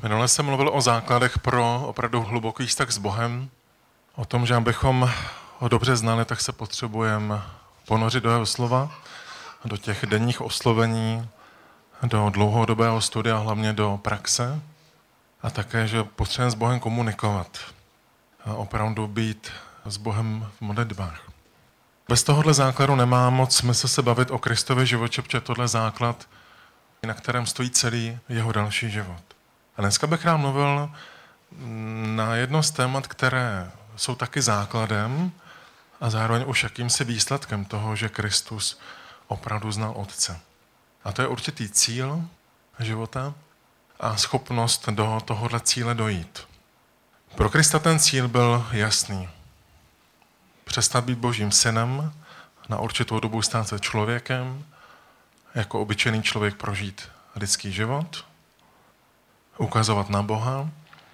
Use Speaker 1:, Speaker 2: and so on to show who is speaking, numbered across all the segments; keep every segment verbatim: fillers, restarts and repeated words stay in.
Speaker 1: Minule jsem mluvil o základech pro opravdu hluboký vztah s Bohem, o tom, že abychom ho dobře znali, tak se potřebujeme ponořit do jeho slova, do těch denních oslovení, do dlouhodobého studia, hlavně do praxe a také, že potřebujeme s Bohem komunikovat a opravdu být s Bohem v modlitbách. Bez tohohle základu nemá moc smysl se bavit o Kristově životě, protože tohle základ, na kterém stojí celý jeho další život. A dneska bych rád mluvil na jedno z témat, které jsou taky základem a zároveň už jakýmsi výsledkem toho, že Kristus opravdu znal Otce. A to je určitý cíl života a schopnost do tohohle cíle dojít. Pro Krista ten cíl byl jasný. Přestat být Božím synem, na určitou dobu stát se člověkem, jako obyčejný člověk prožít lidský život, ukazovat na Boha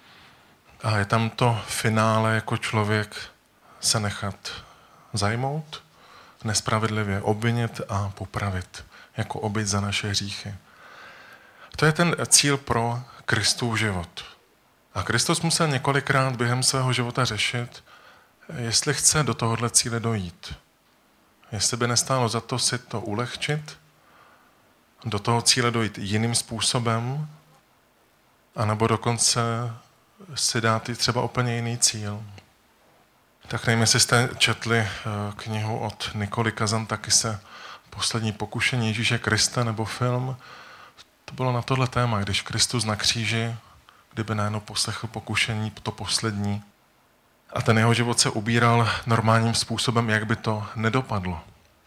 Speaker 1: a je tam to finále jako člověk se nechat zajmout, nespravedlivě obvinit a popravit, jako oběť za naše hříchy. To je ten cíl pro Kristův život. A Kristus musel několikrát během svého života řešit, jestli chce do tohohle cíle dojít. Jestli by nestálo za to si to ulehčit, do toho cíle dojít jiným způsobem, anebo dokonce si dát i třeba úplně jiný cíl. Tak nevím, jestli jste četli knihu od Nikoli Kazantakise Poslední pokušení Ježíše Krista nebo film. To bylo na tohle téma, když Kristus na kříži, kdyby najednou poslechl pokušení, to poslední, a ten jeho život se ubíral normálním způsobem, jak by to nedopadlo.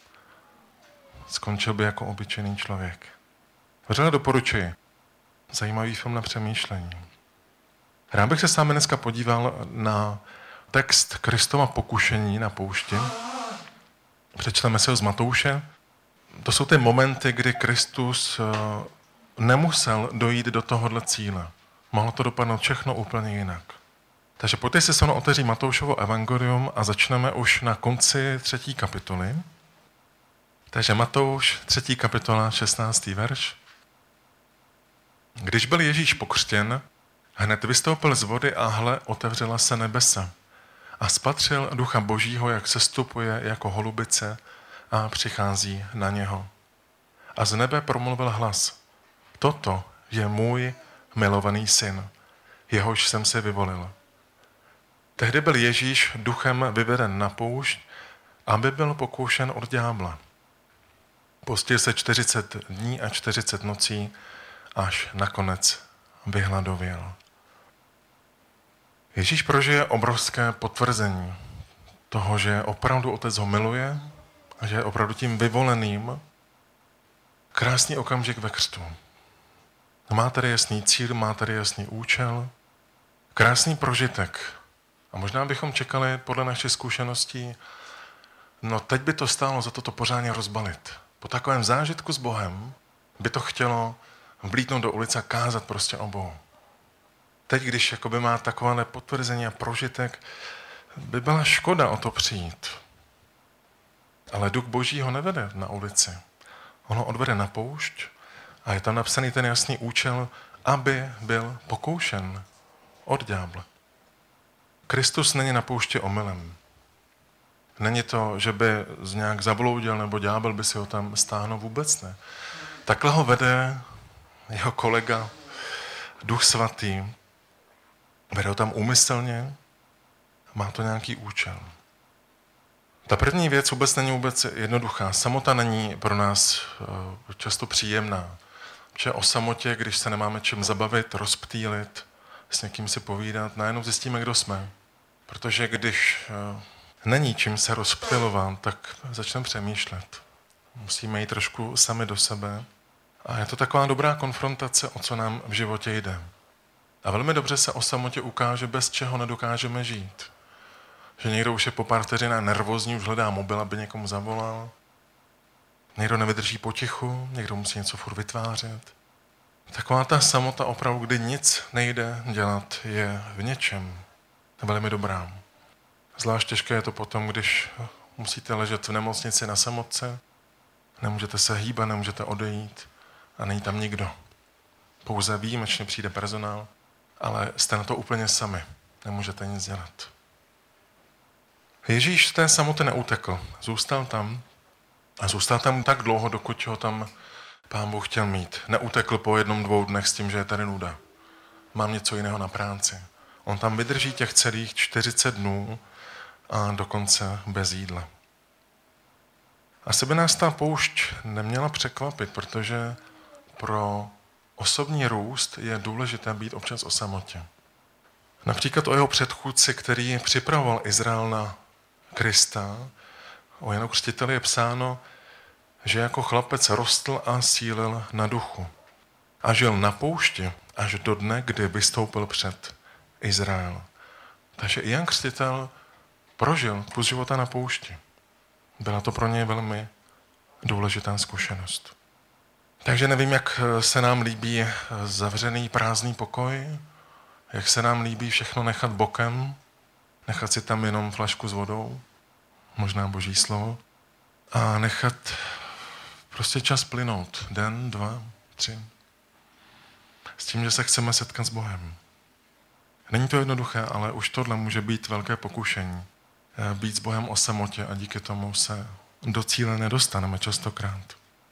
Speaker 1: Skončil by jako obyčejný člověk. Vřele doporučuji. Zajímavý film na přemýšlení. Rád bych se s vámi dneska podíval na text Kristova pokušení na poušti. Přečteme si ho z Matouše. To jsou ty momenty, kdy Kristus nemusel dojít do tohohle cíle. Mohlo to dopadnout všechno úplně jinak. Takže pojďte si se mnou otevřít Matoušovo evangelium a začneme už na konci třetí kapitoly. Takže Matouš, třetí kapitola, šestnáctý verš. Když byl Ježíš pokřtěn, hned vystoupil z vody a hle, otevřela se nebesa. A spatřil Ducha Božího, jak sestupuje jako holubice a přichází na něho. A z nebe promluvil hlas. Toto je můj milovaný syn, jehož jsem si vyvolil. Tehdy byl Ježíš duchem vyveden na poušť, aby byl pokoušen od ďábla. Postil se čtyřicet dní a čtyřicet nocí, až nakonec vyhladověl. Ježíš prožije obrovské potvrzení toho, že opravdu Otec ho miluje a že je opravdu tím vyvoleným. Krásný okamžik ve křtu. Má tady jasný cíl, má tady jasný účel, krásný prožitek. A možná bychom čekali podle našich zkušeností, no teď by to stálo za to to pořádně rozbalit. Po takovém zážitku s Bohem by to chtělo vlítnout do ulice a kázat prostě o Bohu. Teď, když jakoby má takovéhle potvrzení a prožitek, by byla škoda o to přijít. Ale Duch Boží ho nevede na ulici. On ho odvede na poušť a je tam napsaný ten jasný účel, aby byl pokoušen od ďábla. Kristus není na poušti omylem. Není to, že by z nějak zabloudil nebo ďábel by si ho tam stáhnul, vůbec ne. Takhle ho vede jeho kolega, Duch Svatý. Vede ho tam úmyslně, má to nějaký účel. Ta první věc vůbec není vůbec jednoduchá. Samota není pro nás často příjemná. Protože o samotě, když se nemáme čem zabavit, rozptýlit, s někým si povídat, najednou zjistíme, kdo jsme. Protože když není čím se rozptylovat, tak začneme přemýšlet. Musíme jít trošku sami do sebe. A je to taková dobrá konfrontace, o co nám v životě jde. A velmi dobře se o samotě ukáže, bez čeho nedokážeme žít. Že někdo už je po pár vteřinách nervózní, už hledá mobil, aby někomu zavolal. Někdo nevydrží potichu, někdo musí něco furt vytvářet. Taková ta samota opravdu, kdy nic nejde dělat, je v něčem velmi dobrá. Zvlášť těžké je to potom, když musíte ležet v nemocnici na samotce, nemůžete se hýbat, nemůžete odejít a není tam nikdo. Pouze výjimečně přijde personál ale jste na to úplně sami. Nemůžete nic dělat. Ježíš z té samoty neutekl. Zůstal tam a zůstal tam tak dlouho, dokud ho tam Pán Bůh chtěl mít. Neutekl po jednom, dvou dnech s tím, že je tady nuda. Mám něco jiného na práci. On tam vydrží těch celých čtyřicet dnů a dokonce bez jídla. Asi by nás ta poušť neměla překvapit, protože pro osobní růst je důležité být občas o samotě. Například o jeho předchůdci, který připravoval Izrael na Krista, o Janu Křtiteli je psáno, že jako chlapec rostl a sílil na duchu a žil na poušti až do dne, kdy vystoupil před Izrael. Takže i Jan Křtitel prožil kus života na poušti. Byla to pro něj velmi důležitá zkušenost. Takže nevím, jak se nám líbí zavřený prázdný pokoj, jak se nám líbí všechno nechat bokem, nechat si tam jenom flašku s vodou, možná Boží slovo, a nechat prostě čas plynout. Den, dva, tři. S tím, že se chceme setkat s Bohem. Není to jednoduché, ale už tohle může být velké pokušení. Být s Bohem o samotě a díky tomu se do cíle nedostaneme častokrát.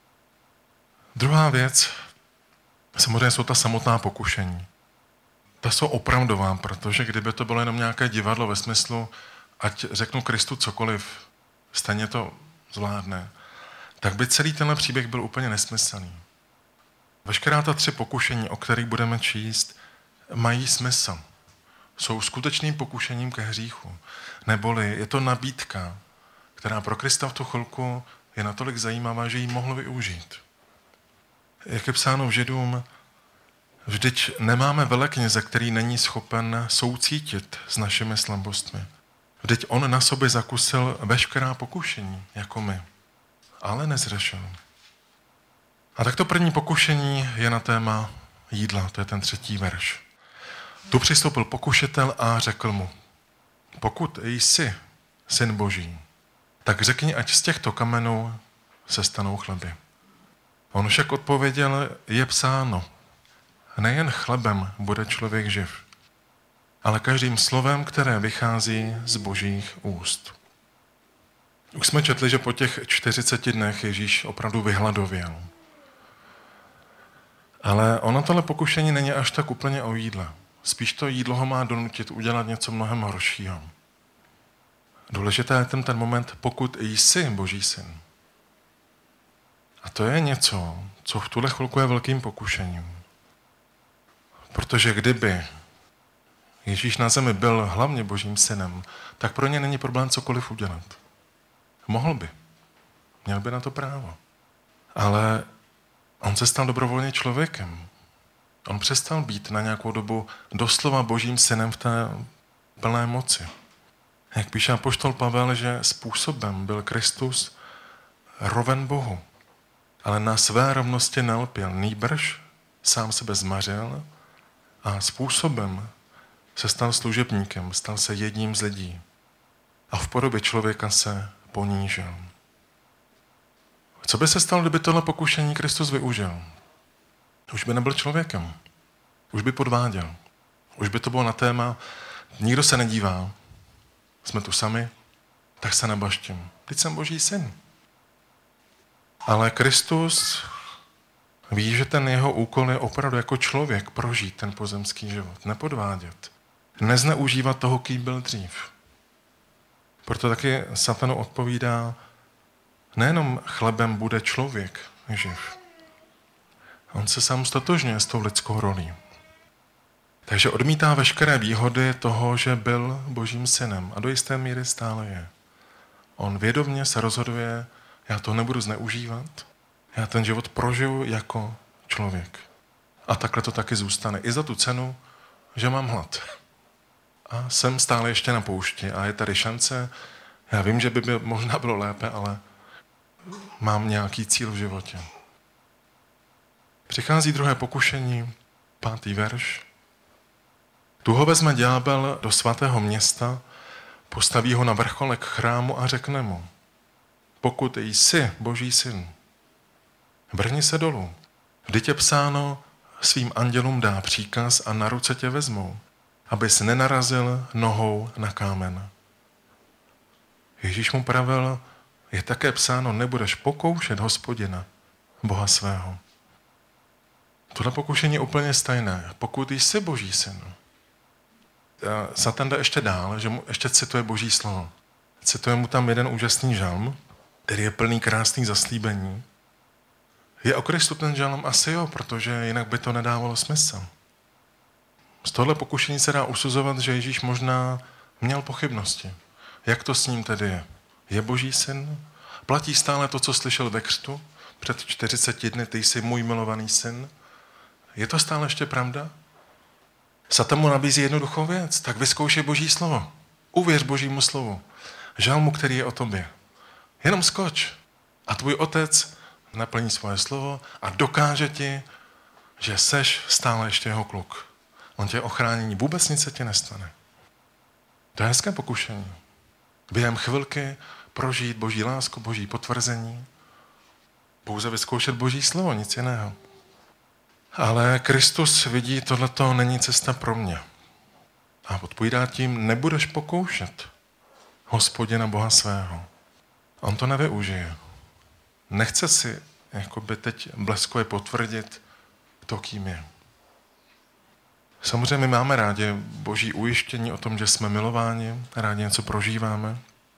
Speaker 1: Druhá věc, samozřejmě jsou ta samotná pokušení. Ta jsou opravdová, protože kdyby to bylo jenom nějaké divadlo ve smyslu, ať řeknu Kristu cokoliv, stejně to zvládne, tak by celý tenhle příběh byl úplně nesmyslný. Veškerá ta tři pokušení, o kterých budeme číst, mají smysl. Jsou skutečným pokušením ke hříchu. Neboli je to nabídka, která pro Krista v tu chvilku je natolik zajímavá, že ji mohl využít. Jak je psáno v Židům, vždyť nemáme velekněze, který není schopen soucítit s našimi slabostmi. Vždyť on na sobě zakusil veškerá pokušení, jako my, ale nezřešil. A tak to první pokušení je na téma jídla, to je ten třetí verš. Tu přistoupil pokušitel a řekl mu, pokud jsi syn Boží, tak řekni, ať z těchto kamenů se stanou chleby. On však odpověděl, je psáno, nejen chlebem bude člověk živ, ale každým slovem, které vychází z Božích úst. Už jsme četli, že po těch čtyřiceti dnech Ježíš opravdu vyhladověl. Ale ono tohle pokušení není až tak úplně o jídle. Spíš to jídlo ho má donutit udělat něco mnohem horšího. Důležité je ten, ten moment, pokud jsi Boží syn. A to je něco, co v tuhle chvilku je velkým pokušením. Protože kdyby Ježíš na zemi byl hlavně Božím synem, tak pro ně není problém cokoliv udělat. Mohl by. Měl by na to právo. Ale on se stal dobrovolně člověkem. On přestal být na nějakou dobu doslova Božím synem v té plné moci. Jak píše apoštol Pavel, že způsobem byl Kristus roven Bohu. Ale na své rovnosti nelpěl, nýbrž sám sebe zmařil a způsobem se stal služebníkem, stal se jedním z lidí. A v podobě člověka se ponížil. Co by se stalo, kdyby tohle pokušení Kristus využil? Už by nebyl člověkem. Už by podváděl. Už by to bylo na téma, nikdo se nedívá, jsme tu sami, tak se nebaštím. Teď jsem Boží syn. Ale Kristus ví, že ten jeho úkol je opravdu jako člověk prožít ten pozemský život, nepodvádět, nezneužívat toho, kým byl dřív. Proto taky Satanu odpovídá, nejenom chlebem bude člověk živ. On se sám stotožňuje s tou lidskou rolí. Takže odmítá veškeré výhody toho, že byl Božím synem a do jisté míry stále je. On vědomě se rozhoduje, já to nebudu zneužívat, já ten život prožiju jako člověk. A takhle to taky zůstane. I za tu cenu, že mám hlad. A jsem stále ještě na poušti a je tady šance, já vím, že by by možná bylo lépe, ale mám nějaký cíl v životě. Přichází druhé pokušení, pátý verš. Tu ho vezme ďábel do svatého města, postaví ho na vrcholek chrámu a řekne mu, pokud jsi Boží syn, vrhni se dolů. Vždyť je psáno, svým andělům dá příkaz a na ruce tě vezmou, abys nenarazil nohou na kámen. Ježíš mu pravil, je také psáno, nebudeš pokoušet Hospodina, Boha svého. Tohle pokušení je úplně stejné. Pokud jsi Boží syn, Satan jde ještě dál, že mu ještě cituje Boží slovo. Cituje mu tam jeden úžasný žalm, který je plný krásných zaslíbení. Je o Kristu ten žalm? Asi jo, protože jinak by to nedávalo smysl. Z tohle pokušení se dá usuzovat, že Ježíš možná měl pochybnosti. Jak to s ním tedy je? Je Boží syn? Platí stále to, co slyšel ve křtu? Před čtyřiceti dny, ty jsi můj milovaný syn? Je to stále ještě pravda? Satan mu nabízí jednoduchou věc. Tak vyzkoušej Boží slovo. Uvěř Božímu slovu. Žalmu, který je o tobě. Jenom skoč. A tvůj otec naplní svoje slovo a dokáže ti, že seš stále ještě jeho kluk. On tě ochrání, vůbec nic se ti nestane. To je hezké pokušení. Během chvilky prožít Boží lásku, Boží potvrzení. Pouze vyzkoušet Boží slovo, nic jiného. Ale Kristus vidí, tohleto není cesta pro mě. A odpovídá tím, nebudeš pokoušet Hospodina Boha svého. On to nevyužije. Nechce si jakoby teď bleskově potvrdit to, kým je. Samozřejmě my máme rádi Boží ujištění o tom, že jsme milováni, rádi něco prožíváme,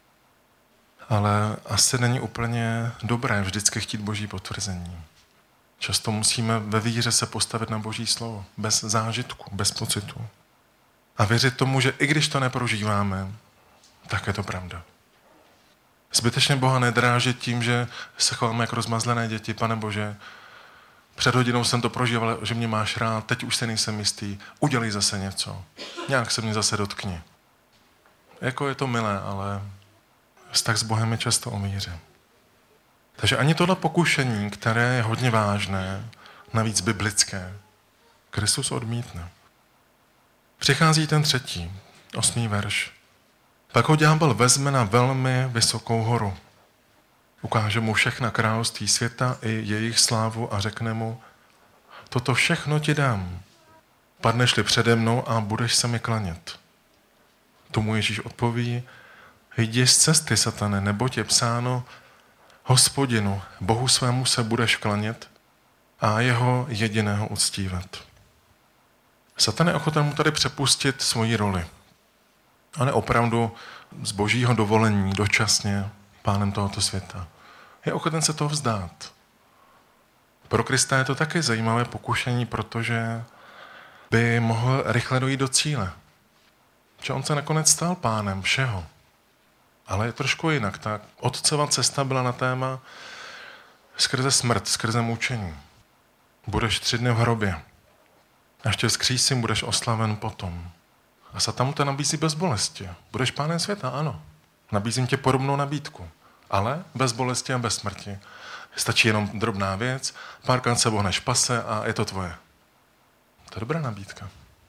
Speaker 1: ale asi není úplně dobré vždycky chtít Boží potvrzení. Často musíme ve víře se postavit na Boží slovo, bez zážitku, bez pocitu. A věřit tomu, že i když to neprožíváme, tak je to pravda. Zbytečně Boha nedrážit tím, že se chováme jako rozmazlené děti. Pane Bože, před hodinou jsem to prožíval, že mě máš rád, teď už se nejsem jistý, udělej zase něco. Nějak se mě zase dotkni. Jako je to milé, ale vztah s Bohem je často o míře. Takže ani tohle pokušení, které je hodně vážné, navíc biblické, Kristus odmítne. Přichází ten třetí, osmý verš. Pak ho ďábel vezme na velmi vysokou horu. Ukáže mu všechna království světa i jejich slávu a řekne mu, toto všechno ti dám. Padneš-li přede mnou a budeš se mi klanět. Tomu Ježíš odpoví, jdi z cesty, satane, neboť je psáno, Hospodinu, Bohu svému se budeš klanět a jeho jediného uctívat. Satan je ochoten mu tady přepustit svoji roli. Ale opravdu z Božího dovolení dočasně pánem tohoto světa. Je ochoten se toho vzdát. Pro Krista je to taky zajímavé pokušení, protože by mohl rychle dojít do cíle. Že on se nakonec stal pánem všeho. Ale je trošku jinak. Ta otcova cesta byla na téma skrze smrt, skrze mučení. Budeš tři dny v hrobě. Až tě vzkřísím, budeš oslaven potom. A Satan mu to nabízí bez bolesti. Budeš pánem světa, ano. Nabízím tě podobnou nabídku. Ale bez bolesti a bez smrti. Stačí jenom drobná věc, párkrát se bohneš pase a je to tvoje. To je dobrá nabídka.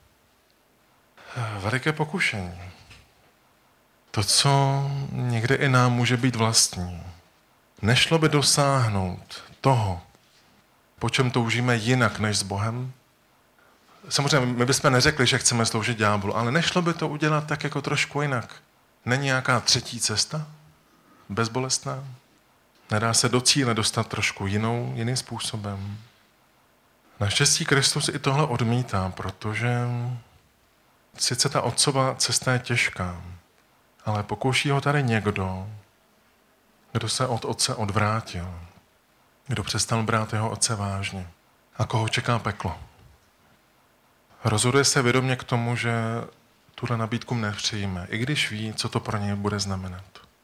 Speaker 1: Veliké pokušení. To, co někde i nám může být vlastní. Nešlo by dosáhnout toho, po čem toužíme jinak než s Bohem? Samozřejmě, my bychom neřekli, že chceme sloužit ďáblu, ale nešlo by to udělat tak jako trošku jinak. Není nějaká třetí cesta? Bezbolestná? Nedá se do cíle dostat trošku jinou, jiným způsobem? Naštěstí Kristus i tohle odmítá, protože sice ta otcova cesta je těžká, ale pokouší ho tady někdo, kdo se od otce odvrátil, kdo přestal brát jeho otce vážně a koho čeká peklo. Rozhoduje se vědomě k tomu, že tuhle nabídku nepřijme, i když ví, co to pro něj bude znamenat.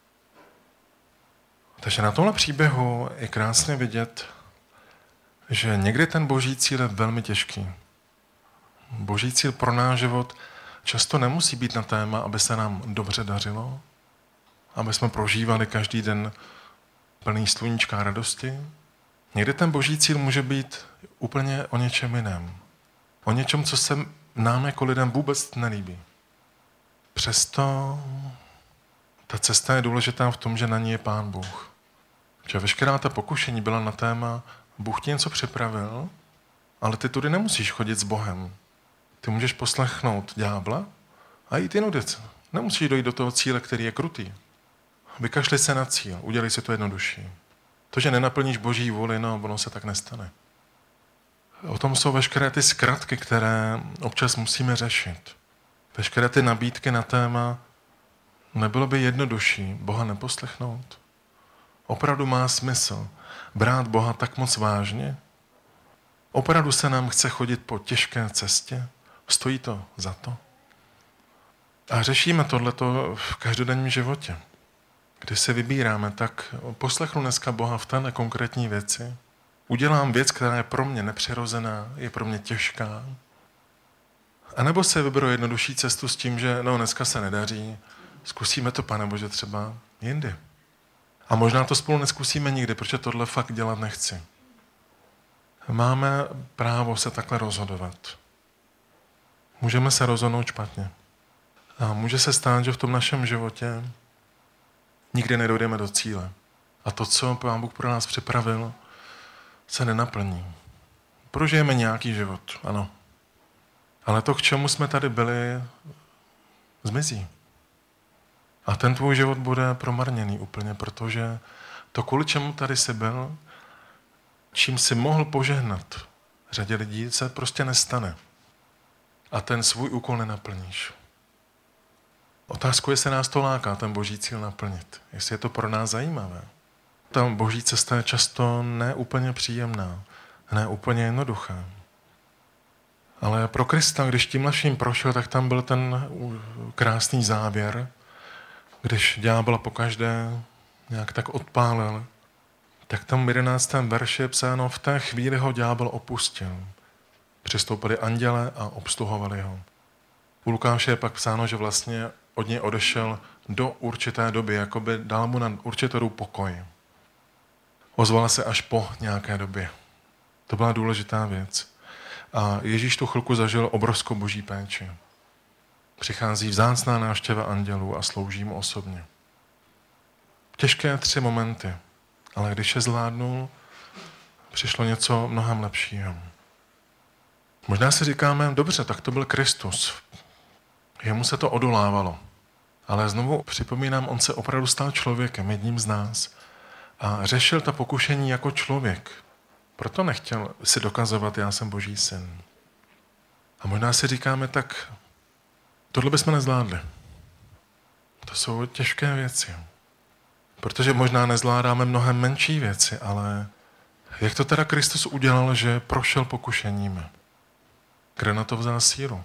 Speaker 1: Takže na tomhle příběhu je krásně vidět, že někdy ten boží cíl je velmi těžký. Boží cíl pro náš život často nemusí být na téma, aby se nám dobře dařilo, aby jsme prožívali každý den plný sluníčka a radosti. Někdy ten boží cíl může být úplně o něčem jiném. O něčem, co se nám jako lidem vůbec nelíbí. Přesto ta cesta je důležitá v tom, že na ní je Pán Bůh. Že veškerá ta pokušení byla na téma, Bůh ti něco připravil Ale ty tudy nemusíš chodit s Bohem. Ty můžeš poslechnout ďábla a jít jinudy. Nemusíš dojít do toho cíle, který je krutý. Vykašli se na cíl, udělej si to jednodušší. To, že nenaplníš Boží vůli, no, ono se tak nestane. O tom jsou veškeré ty zkratky, které občas musíme řešit. Veškeré ty nabídky na téma, nebylo by jednodušší Boha neposlechnout? Opravdu má smysl brát Boha tak moc vážně? Opravdu se nám chce chodit po těžké cestě? Stojí to za to? A řešíme tohleto v každodenním životě. Když se vybíráme, tak poslechnu dneska Boha v té konkrétní věci. Udělám věc, která je pro mě nepřirozená, je pro mě těžká. A nebo se vyberu jednodušší cestu s tím, že no, dneska se nedaří, zkusíme to, Pane Bože, třeba jindy. A možná to spolu neskusíme nikdy, protože tohle fakt dělat nechci. Máme právo se takhle rozhodovat. Můžeme se rozhodnout špatně. A může se stát, že v tom našem životě nikdy nedojdeme do cíle. A to, co Pán Bůh pro nás připravil, se nenaplní. Prožijeme nějaký život, ano. Ale to, k čemu jsme tady byli, zmizí. A ten tvůj život bude promarněný úplně, protože to, kvůli čemu tady jsi byl, čím jsi mohl požehnat řadě lidí, se prostě nestane. A ten svůj úkol nenaplníš. Otázku je, jestli nás to láká, ten Boží cíl naplnit. Jestli je to pro nás zajímavé. Ta Boží cesta je často neúplně příjemná, neúplně jednoduchá. Ale pro Krista, když tím naším prošel, tak tam byl ten krásný závěr, když ďábla pokaždé nějak tak odpálil, tak tam v jedenáctém verši je psáno, v té chvíli ho ďábel opustil. Přistoupili anděle a obsluhovali ho. U Lukáše je pak psáno, že vlastně od něj odešel do určité doby, jakoby dal mu na určitou dobu pokoj. Ozvala se až po nějaké době. To byla důležitá věc. A Ježíš tu chvilku zažil obrovskou Boží péči. Přichází vzácná návštěva andělů a slouží mu osobně. Těžké tři momenty, ale když je zvládnul, přišlo něco mnohem lepšího. Možná si říkáme, dobře, tak to byl Kristus. Jemu se to odolávalo. Ale znovu připomínám, on se opravdu stal člověkem, jedním z nás. A řešil ta pokušení jako člověk. Proto nechtěl si dokazovat, já jsem Boží syn. A možná si říkáme, tak tohle bychom nezvládli. To jsou těžké věci. Protože možná nezvládáme mnohem menší věci, ale jak to teda Kristus udělal, že prošel pokušeními? Kde na to vzal sílu?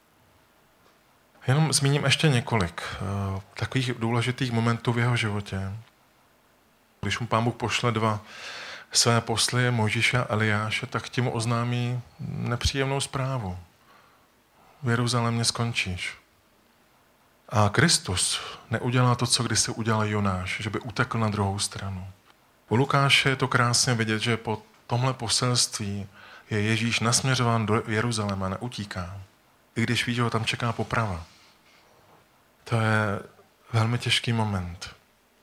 Speaker 1: Jenom zmíním ještě několik uh, takových důležitých momentů v jeho životě. Když mu Pán Bůh pošle dva své posly, Mojžíše a Eliáše, tak tím oznámí nepříjemnou zprávu. V Jeruzalémě skončíš. A Kristus neudělá to, co kdysi udělal Jonáš, že by utekl na druhou stranu. U Lukáše je to krásně vidět, že po tomhle poselství je Ježíš nasměřován do Jeruzaléma, neutíká. I když ví, že ho tam čeká poprava. To je velmi těžký moment.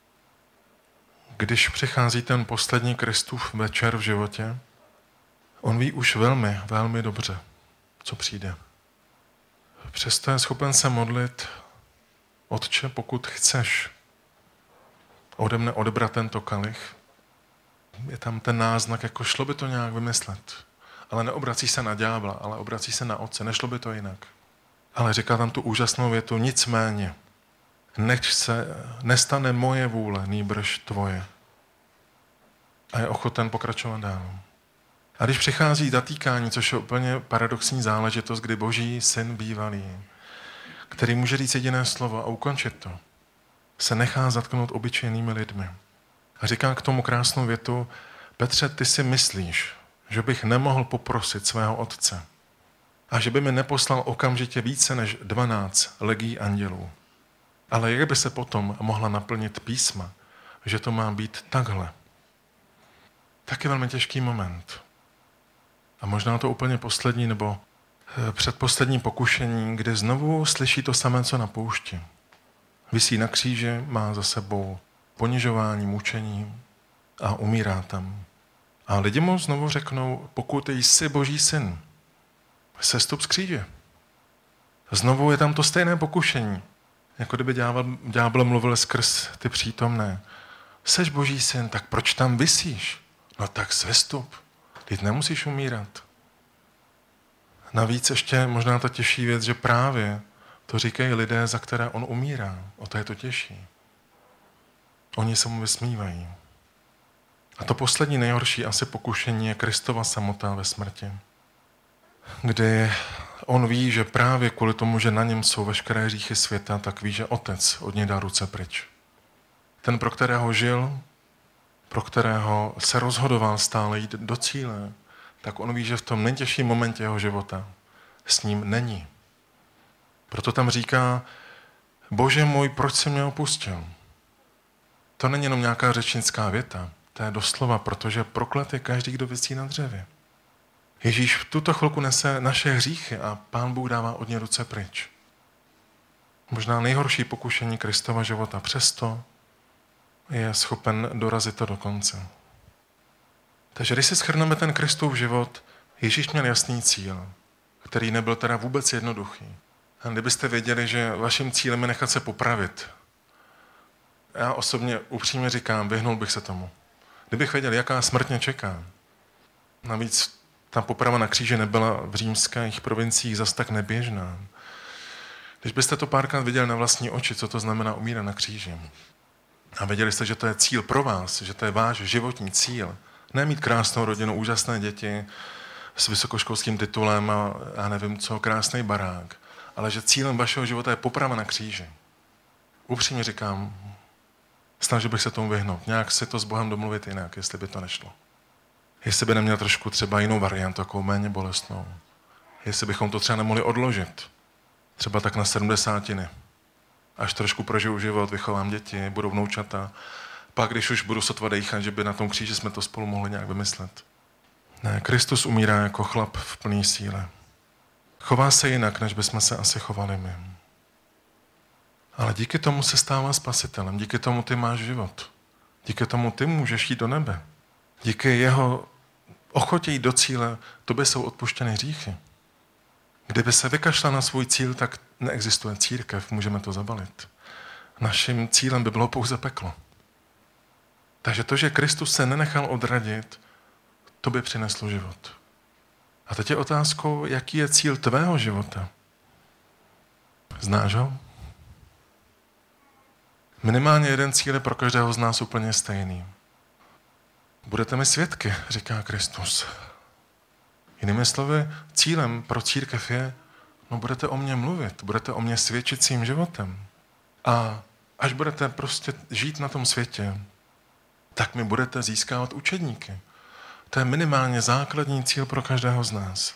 Speaker 1: Když přichází ten poslední Kristův večer v životě, on ví už velmi, velmi dobře, co přijde. Přesto je schopen se modlit, Otče, pokud chceš ode mne odebrat tento kalich, je tam ten náznak, jako šlo by to nějak vymyslet. Ale neobrací se na ďábla, ale obrací se na Otce. Nešlo by to jinak. Ale říká tam tu úžasnou větu, nicméně, nech se, nestane moje vůle, nýbrž tvoje. A je ochoten pokračovat dál. A když přichází zatýkání, což je úplně paradoxní záležitost, kdy Boží syn bývalý, který může říct jediné slovo a ukončit to, se nechá zatknout obyčejnými lidmi. A říká k tomu krásnou větu, Petře, ty si myslíš, že bych nemohl poprosit svého otce a že by mi neposlal okamžitě více než dvanáct legií andělů. Ale jak by se potom mohla naplnit písma, že to má být takhle? Taky velmi těžký moment. A možná to úplně poslední nebo předposlední pokušení, kdy znovu slyší to samé, co na poušti. Visí na kříži, má za sebou ponižování, mučení a umírá tam. A lidi mu znovu řeknou, pokud jsi Boží syn, sestup z kříže. Znovu je tam to stejné pokušení, jako kdyby ďábel, ďábel mluvil skrz ty přítomné. Seš Boží syn, tak proč tam visíš? No tak sestup, teď nemusíš umírat. Navíc ještě možná ta těžší věc, že právě to říkají lidé, za které on umírá. O to je to těžší. Oni se mu vysmívají. A to poslední nejhorší asi pokušení je Kristova samota ve smrti. Kdy on ví, že právě kvůli tomu, že na něm jsou veškeré hříchy světa, tak ví, že otec od něj dá ruce pryč. Ten, pro kterého žil, pro kterého se rozhodoval stále jít do cíle, tak on ví, že v tom nejtěžším momentě jeho života s ním není. Proto tam říká, Bože můj, proč jsi mě opustil? To není jenom nějaká řečnická věta, to je doslova, protože proklet je každý, kdo visí na dřevě. Ježíš v tuto chvilku nese naše hříchy a Pán Bůh dává od něj ruce pryč. Možná nejhorší pokušení Kristova života, přesto je schopen dorazit to do konce. Takže když si shrneme ten Kristův život, Ježíš měl jasný cíl, který nebyl teda vůbec jednoduchý. A kdybyste věděli, že vaším cílem je nechat se popravit, já osobně upřímně říkám, vyhnul bych se tomu. Kdybych věděl, jaká smrt mě čeká. Navíc ta poprava na kříži nebyla v římských provinciích zas tak neběžná. Když byste to párkrát viděli na vlastní oči, co to znamená umírat na kříži, a věděli jste, že to je cíl pro vás, že to je váš životní cíl, ne mít krásnou rodinu, úžasné děti s vysokoškolským titulem a já nevím co, krásný barák, ale že cílem vašeho života je poprava na kříži. Upřímně říkám, snažil bych se tomu vyhnout. Nějak si to s Bohem domluvit jinak, jestli by to nešlo. Jestli by neměl trošku třeba jinou variantu, takovou méně bolestnou. Jestli bychom to třeba nemohli odložit. Třeba tak na sedmdesátiny. Až trošku prožiju život, vychovám děti, budou vnoučata. Pak, když už budu sotva dejchat, že by na tom kříži jsme to spolu mohli nějak vymyslet. Ne, Kristus umírá jako chlap v plné síle. Chová se jinak, než bychom se asi chovali my. Ale díky tomu se stává spasitelem. Díky tomu ty máš život. Díky tomu ty můžeš jít do nebe. Díky jeho ochotě jít do cíle, tobě jsou odpuštěny hříchy. Kdyby se vykašlal na svůj cíl, tak neexistuje církev, můžeme to zabalit. Naším cílem by bylo pouze peklo. Takže to, že Kristus se nenechal odradit, to by přineslo život. A teď je otázkou, jaký je cíl tvého života. Znáš ho? Minimálně jeden cíl je pro každého z nás úplně stejný. Budete mi svědky, říká Kristus. Jinými slovy, cílem pro církev je, no budete o mně mluvit, budete o mně svědčit svým životem. A až budete prostě žít na tom světě, tak mi budete získávat učedníky. To je minimálně základní cíl pro každého z nás.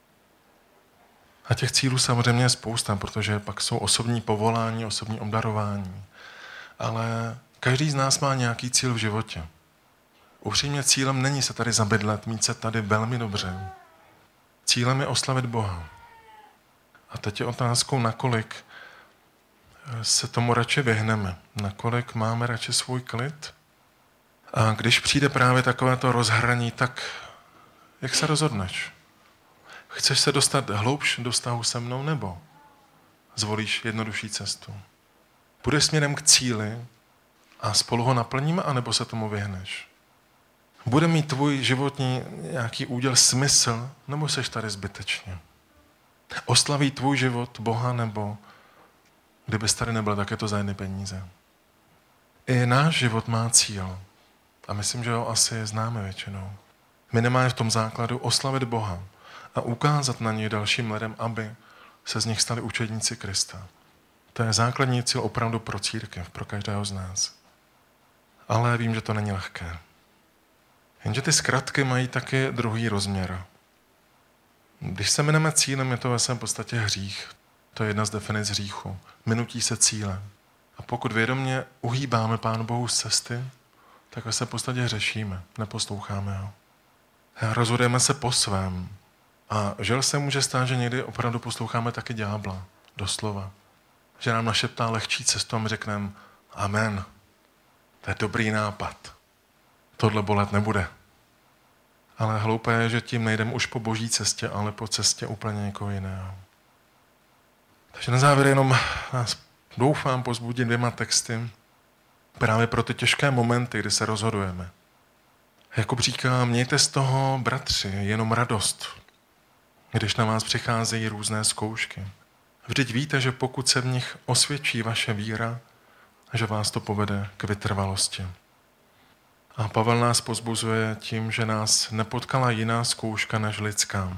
Speaker 1: A těch cílů samozřejmě je spousta, protože pak jsou osobní povolání, osobní obdarování. Ale každý z nás má nějaký cíl v životě. Upřímně cílem není se tady zabydlet, mít se tady velmi dobře. Cílem je oslavit Boha. A teď je otázkou, nakolik se tomu radši vyhneme. Nakolik máme radši svůj klid. A když přijde právě takovéto rozhraní, tak jak se rozhodneš? Chceš se dostat hloubš do vztahu se mnou, nebo zvolíš jednodušší cestu? Půjdeš směrem k cíli a spolu ho naplníme, anebo se tomu vyhneš? Bude mít tvůj životní nějaký úděl smysl, nebo seš tady zbytečně? Oslaví tvůj život Boha, nebo kdybys tady nebyl, tak je to za jedny peníze? I náš život má cíl. A myslím, že ho asi známe většinou. Minimálně v tom základu oslavit Boha a ukázat na něj dalším lidem, aby se z nich stali učedníci Krista. To je základní cíl opravdu pro církev, pro každého z nás. Ale vím, že to není lehké. Jenže ty zkratky mají taky druhý rozměr. Když se mineme cílem, je to ve svém podstatě hřích. To je jedna z definic hříchu. Minutí se cíle. A pokud vědomě uhýbáme Pánu Bohu z cesty, tak ve svém podstatě hřešíme, neposloucháme ho. Rozhodujeme se po svém. A žel se může stát, že někdy opravdu posloucháme taky ďábla. Doslova. Že nám našeptá lehčí cestu a my řekneme amen. To je dobrý nápad. Tohle bolet nebude. Ale hloupé je, že tím nejdeme už po boží cestě, ale po cestě úplně někoho jiného. Takže na závěr jenom nás doufám pozbudit dvěma texty právě pro ty těžké momenty, kdy se rozhodujeme. Jakub říká, mějte z toho, bratři, jenom radost, když na vás přicházejí různé zkoušky. Vždyť víte, že pokud se v nich osvědčí vaše víra, že vás to povede k vytrvalosti. A Pavel nás pozbuzuje tím, že nás nepotkala jiná zkouška než lidská.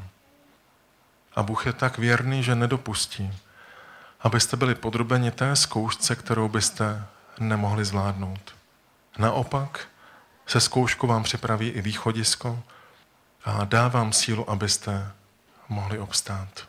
Speaker 1: A Bůh je tak věrný, že nedopustí, abyste byli podrobeni té zkoušce, kterou byste nemohli zvládnout. Naopak se zkouškou vám připraví i východisko a dá vám sílu, abyste mohli obstát.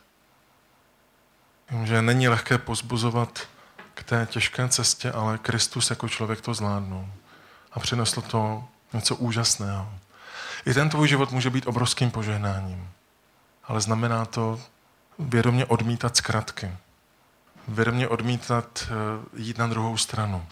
Speaker 1: Vím, že není lehké pozbuzovat k té těžké cestě, ale Kristus jako člověk to zvládnul a přinesl to něco úžasného. I ten tvůj život může být obrovským požehnáním, ale znamená to vědomě odmítat zkratky, vědomě odmítat jít na druhou stranu.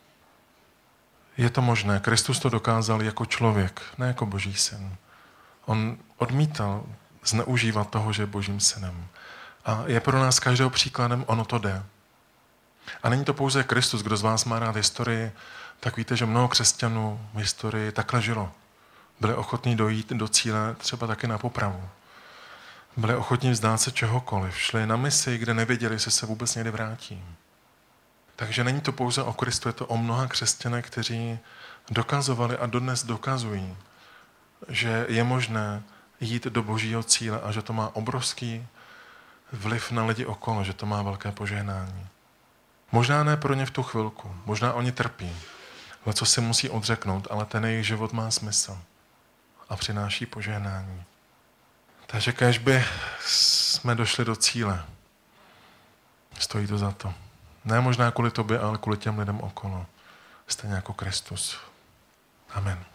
Speaker 1: Je to možné. Kristus to dokázal jako člověk, ne jako boží syn. On odmítal zneužívat toho, že je božím synem. A je pro nás každého příkladem, ono to jde. A není to pouze Kristus, kdo z vás má rád historii, tak víte, že mnoho křesťanů v historii takhle žilo. Byli ochotní dojít do cíle třeba taky na popravu. Byli ochotní vzdát se čehokoliv. Šli na misi, kde nevěděli, jestli se vůbec někdy vrátí. Takže není to pouze o Kristu, je to o mnoha křesťanech, kteří dokazovali a dodnes dokazují, že je možné jít do božího cíle a že to má obrovský vliv na lidi okolo, že to má velké požehnání. Možná ne pro ně v tu chvilku, možná oni trpí, ale co si musí odřeknout, ale ten jejich život má smysl a přináší požehnání. Takže kéž by jsme došli do cíle, stojí to za to. Ne možná kvůli tobě, ale kvůli těm lidem okolo. Stejně jako Kristus. Amen.